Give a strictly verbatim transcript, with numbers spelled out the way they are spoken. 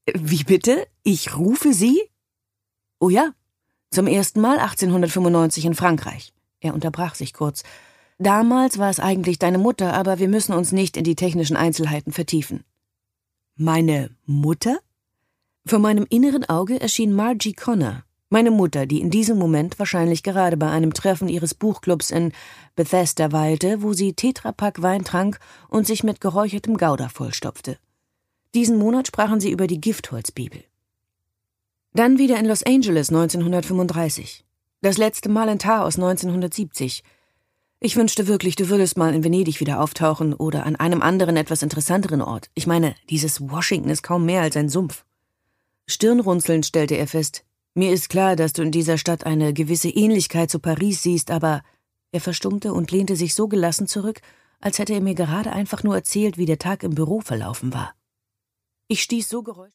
Wie bitte? Ich rufe Sie? Oh ja, zum ersten Mal achtzehnhundertfünfundneunzig in Frankreich. Er unterbrach sich kurz. Damals war es eigentlich deine Mutter, aber wir müssen uns nicht in die technischen Einzelheiten vertiefen. Meine Mutter? Vor meinem inneren Auge erschien Margie Connor, meine Mutter, die in diesem Moment wahrscheinlich gerade bei einem Treffen ihres Buchclubs in Bethesda weilte, wo sie Tetrapack Wein trank und sich mit geräuchertem Gouda vollstopfte. Diesen Monat sprachen sie über die Giftholzbibel. Dann wieder in Los Angeles neunzehnhundertfünfunddreißig. Das letzte Mal in Taos neunzehnhundertsiebzig. Ich wünschte wirklich, du würdest mal in Venedig wieder auftauchen oder an einem anderen, etwas interessanteren Ort. Ich meine, dieses Washington ist kaum mehr als ein Sumpf. Stirnrunzelnd stellte er fest, mir ist klar, dass du in dieser Stadt eine gewisse Ähnlichkeit zu Paris siehst, aber er verstummte und lehnte sich so gelassen zurück, als hätte er mir gerade einfach nur erzählt, wie der Tag im Büro verlaufen war. Ich stieß so geräuschvoll